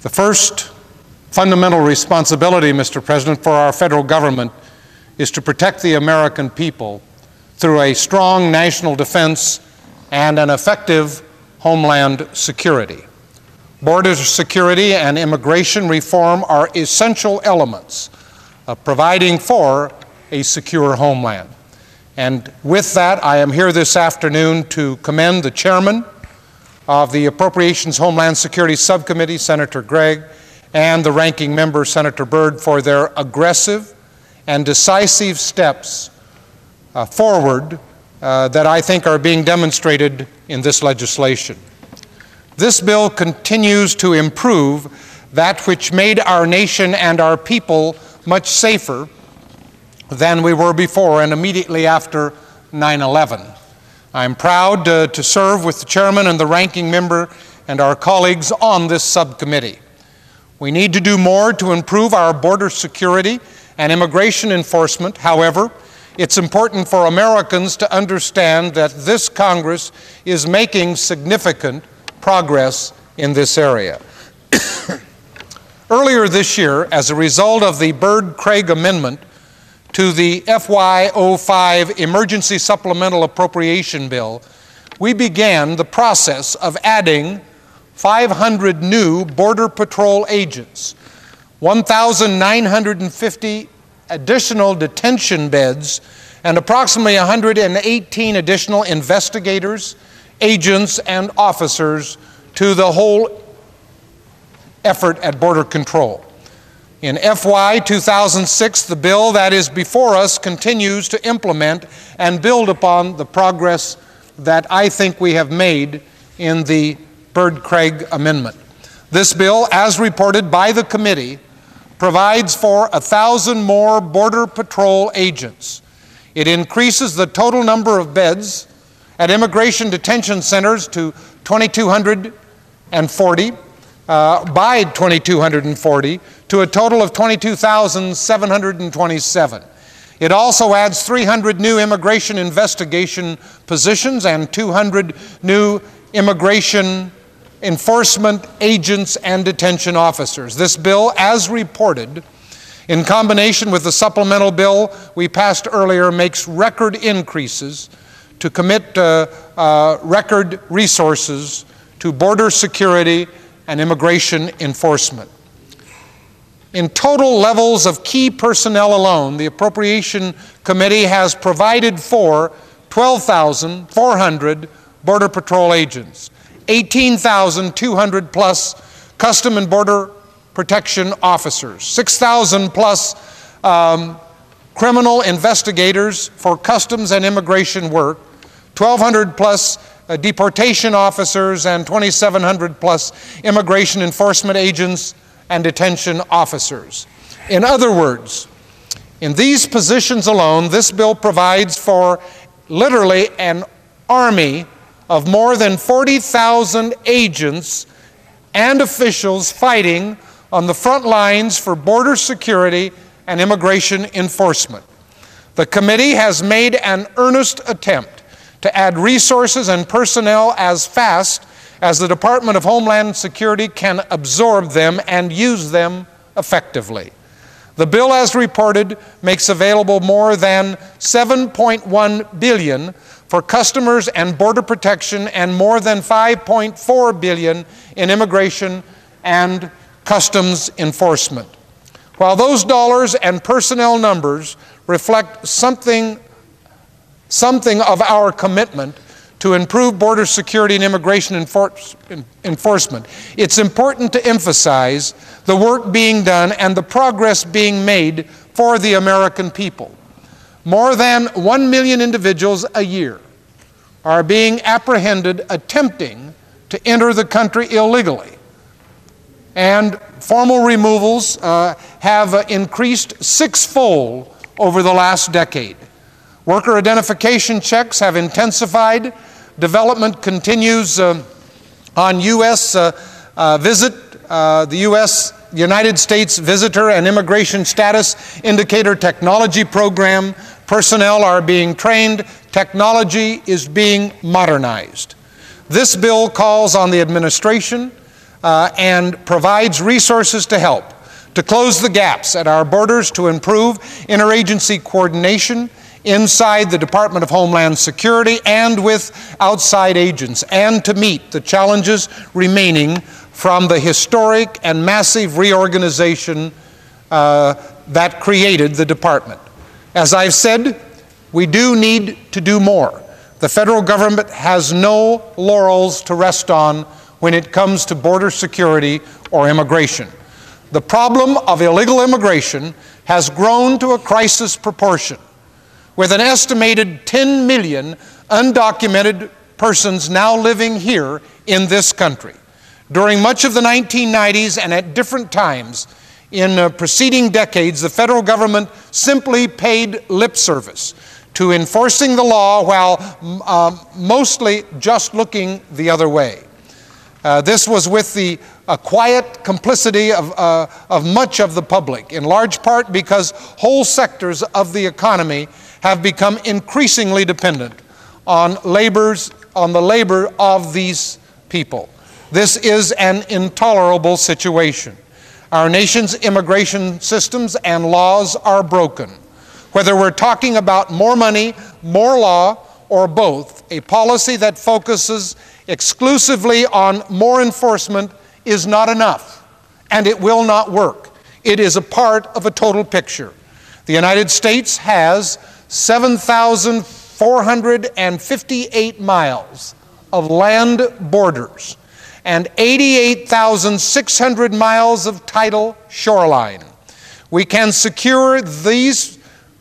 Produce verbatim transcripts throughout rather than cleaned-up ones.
The first fundamental responsibility, Mister President, for our federal government is to protect the American people through a strong national defense and an effective homeland security. Border security and immigration reform are essential elements of providing for a secure homeland. And with that, I am here this afternoon to commend the chairman of the Appropriations Homeland Security Subcommittee, Senator Gregg, and the ranking member, Senator Byrd, for their aggressive and decisive steps uh, forward uh, that I think are being demonstrated in this legislation. This bill continues to improve that which made our nation and our people much safer than we were before and immediately after nine eleven. I'm proud uh, to serve with the chairman and the ranking member and our colleagues on this subcommittee. We need to do more to improve our border security and immigration enforcement. However, it's important for Americans to understand that this Congress is making significant progress in this area. Earlier this year, as a result of the Byrd-Craig amendment to the F Y oh five Emergency Supplemental Appropriation Bill, we began the process of adding five hundred new Border Patrol agents, one thousand nine hundred fifty additional detention beds, and approximately one hundred eighteen additional investigators, agents, and officers to the whole effort at border control. In F Y two thousand six, the bill that is before us continues to implement and build upon the progress that I think we have made in the Byrd-Craig amendment. This bill, as reported by the committee, provides for a thousand more Border Patrol agents. It increases the total number of beds at immigration detention centers to two thousand two hundred forty, uh, by two thousand two hundred forty, to a total of twenty-two thousand seven hundred twenty-seven. It also adds three hundred new immigration investigation positions and two hundred new immigration enforcement agents and detention officers. This bill, as reported, in combination with the supplemental bill we passed earlier, makes record increases to commit uh, uh, record resources to border security and immigration enforcement. In total levels of key personnel alone, the Appropriation Committee has provided for twelve thousand four hundred Border Patrol agents, eighteen thousand two hundred plus Custom and Border Protection officers, six thousand plus um, criminal investigators for customs and immigration work, twelve hundred plus uh, deportation officers, and twenty-seven hundred plus immigration enforcement agents and detention officers. In other words, in these positions alone, this bill provides for literally an army of more than forty thousand agents and officials fighting on the front lines for border security and immigration enforcement. The committee has made an earnest attempt to add resources and personnel as fast as the Department of Homeland Security can absorb them and use them effectively. The bill, as reported, makes available more than seven point one billion dollars for customers and border protection and more than five point four billion dollars in immigration and customs enforcement. While those dollars and personnel numbers reflect something, something of our commitment to improve border security and immigration enforce, enforcement, it's important to emphasize the work being done and the progress being made for the American people. More than one million individuals a year are being apprehended attempting to enter the country illegally. And formal removals uh, have uh, increased sixfold over the last decade. Worker identification checks have intensified. Development continues uh, on U S uh, uh, visit, uh, the U S United States Visitor and Immigration Status Indicator Technology Program. Personnel are being trained. Technology is being modernized. This bill calls on the administration uh, and provides resources to help to close the gaps at our borders, to improve interagency coordination inside the Department of Homeland Security and with outside agents, and to meet the challenges remaining from the historic and massive reorganization uh, that created the department. As I've said, we do need to do more. The federal government has no laurels to rest on when it comes to border security or immigration. The problem of illegal immigration has grown to a crisis proportion, with an estimated ten million undocumented persons now living here in this country. During much of the nineteen nineties and at different times in uh, preceding decades, the federal government simply paid lip service to enforcing the law while uh, mostly just looking the other way. Uh, this was with the uh, quiet complicity of, uh, of much of the public, in large part because whole sectors of the economy have become increasingly dependent on, labors, on the labor of these people. This is an intolerable situation. Our nation's immigration systems and laws are broken. Whether we're talking about more money, more law, or both, a policy that focuses exclusively on more enforcement is not enough, and it will not work. It is a part of a total picture. The United States has seven thousand four hundred fifty-eight miles of land borders and eighty-eight thousand six hundred miles of tidal shoreline. We can secure these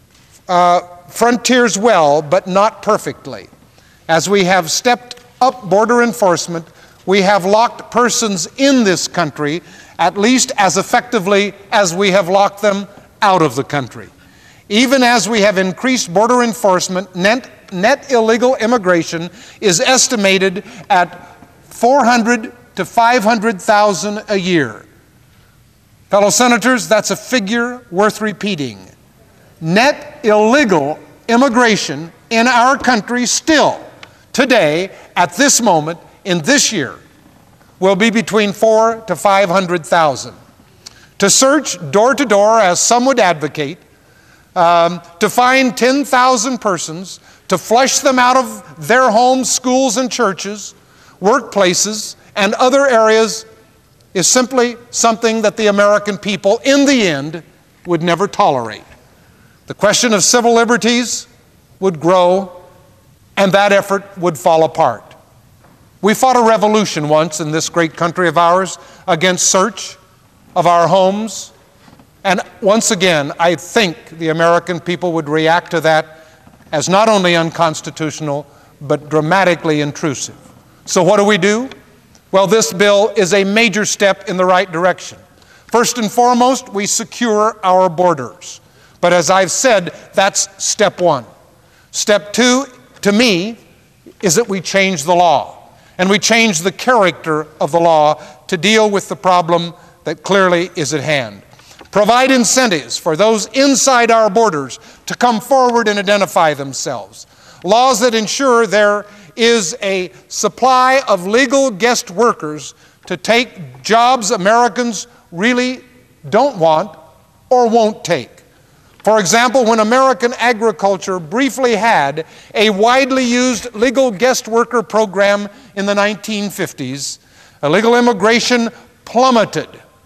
uh, frontiers well, but not perfectly. As we have stepped up border enforcement, we have locked persons in this country at least as effectively as we have locked them out of the country. Even as we have increased border enforcement, net, net illegal immigration is estimated at four hundred to five hundred thousand a year. Fellow senators, that's a figure worth repeating. Net illegal immigration in our country still, today, at this moment, in this year, will be between four to five hundred thousand. To search door to door, as some would advocate, um, to find ten thousand persons, to flush them out of their homes, schools, and churches, workplaces, and other areas is simply something that the American people, in the end, would never tolerate. The question of civil liberties would grow, and that effort would fall apart. We fought a revolution once in this great country of ours against search of our homes, and once again, I think the American people would react to that as not only unconstitutional, but dramatically intrusive. So what do we do? Well, this bill is a major step in the right direction. First and foremost, we secure our borders. But as I've said, that's step one. Step two, to me, is that we change the law. And we change the character of the law to deal with the problem that clearly is at hand. Provide incentives for those inside our borders to come forward and identify themselves. Laws that ensure there is a supply of legal guest workers to take jobs Americans really don't want or won't take. For example, when American agriculture briefly had a widely used legal guest worker program in the nineteen fifties, illegal immigration plummeted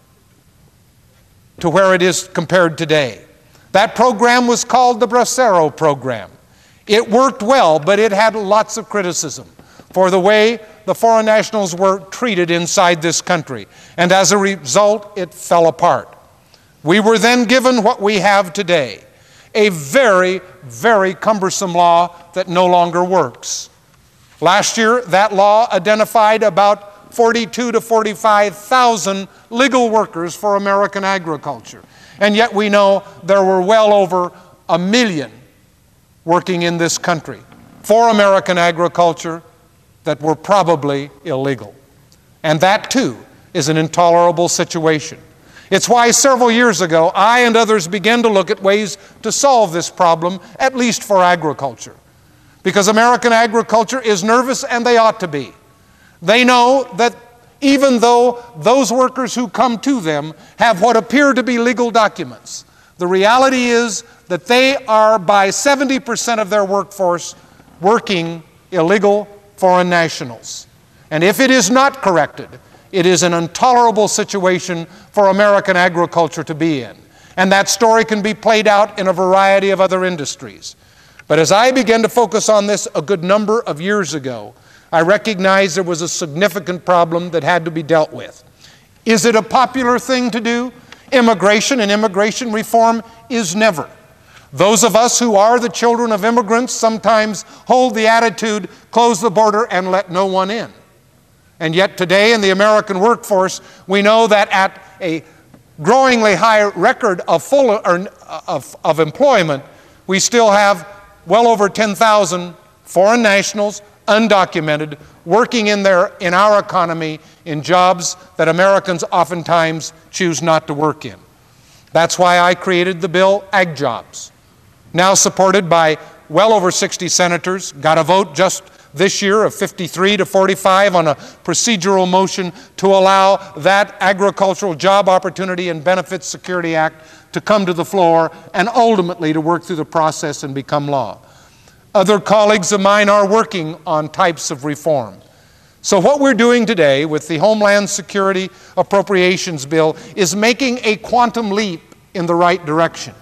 to where it is compared today. That program was called the Bracero program. It worked well, but it had lots of criticism for the way the foreign nationals were treated inside this country. And as a result, it fell apart. We were then given what we have today, a very, very cumbersome law that no longer works. Last year, that law identified about forty-two to forty-five thousand legal workers for American agriculture. And yet we know there were well over a million working in this country for American agriculture that were probably illegal. And that, too, is an intolerable situation. It's why several years ago, I and others began to look at ways to solve this problem, at least for agriculture. Because American agriculture is nervous, and they ought to be. They know that even though those workers who come to them have what appear to be legal documents. The reality is that they are, by seventy percent of their workforce, working illegal foreign nationals. And if it is not corrected, it is an intolerable situation for American agriculture to be in. And that story can be played out in a variety of other industries. But as I began to focus on this a good number of years ago, I recognized there was a significant problem that had to be dealt with. Is it a popular thing to do? Immigration and immigration reform is never. Those of us who are the children of immigrants sometimes hold the attitude, close the border and let no one in. And yet today in the American workforce, we know that at a growingly high record of, full, or, of, of employment, we still have well over ten thousand foreign nationals, undocumented, working in, their, in our economy in jobs that Americans oftentimes choose not to work in. That's why I created the bill Ag Jobs, now supported by well over sixty senators, got a vote just this year of fifty-three to forty-five on a procedural motion to allow that Agricultural Job Opportunity and Benefits Security Act to come to the floor and ultimately to work through the process and become law. Other colleagues of mine are working on types of reform. So what we're doing today with the Homeland Security Appropriations Bill is making a quantum leap in the right direction.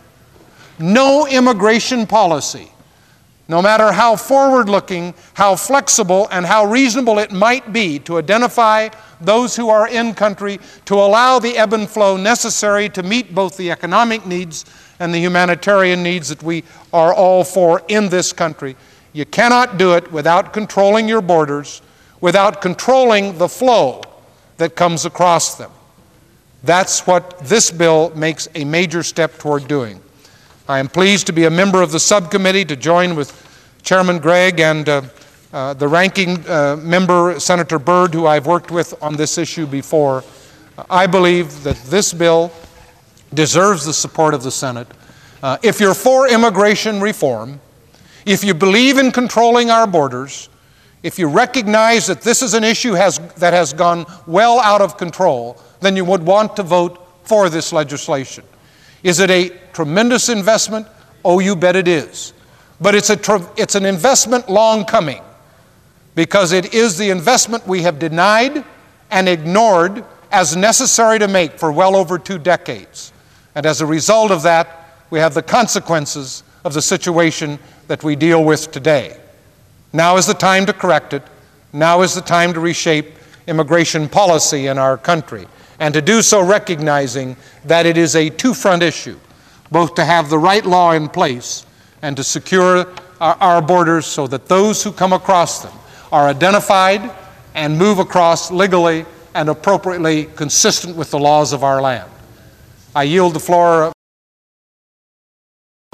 No immigration policy, no matter how forward-looking, how flexible, and how reasonable it might be to identify those who are in country, to allow the ebb and flow necessary to meet both the economic needs and the humanitarian needs that we are all for in this country. You cannot do it without controlling your borders, without controlling the flow that comes across them. That's what this bill makes a major step toward doing. I am pleased to be a member of the subcommittee, to join with Chairman Gregg and uh, uh, the ranking uh, member, Senator Byrd, who I've worked with on this issue before. I believe that this bill deserves the support of the Senate. Uh, if you're for immigration reform, if you believe in controlling our borders, if you recognize that this is an issue has, that has gone well out of control, then you would want to vote for this legislation. Is it a tremendous investment? Oh, you bet it is. But it's, a it's an investment long coming, because it is the investment we have denied and ignored as necessary to make for well over two decades. And as a result of that, we have the consequences of the situation that we deal with today. Now is the time to correct it. Now is the time to reshape immigration policy in our country, and to do so recognizing that it is a two-front issue, both to have the right law in place and to secure our, our borders so that those who come across them are identified and move across legally and appropriately consistent with the laws of our land. I yield the floor.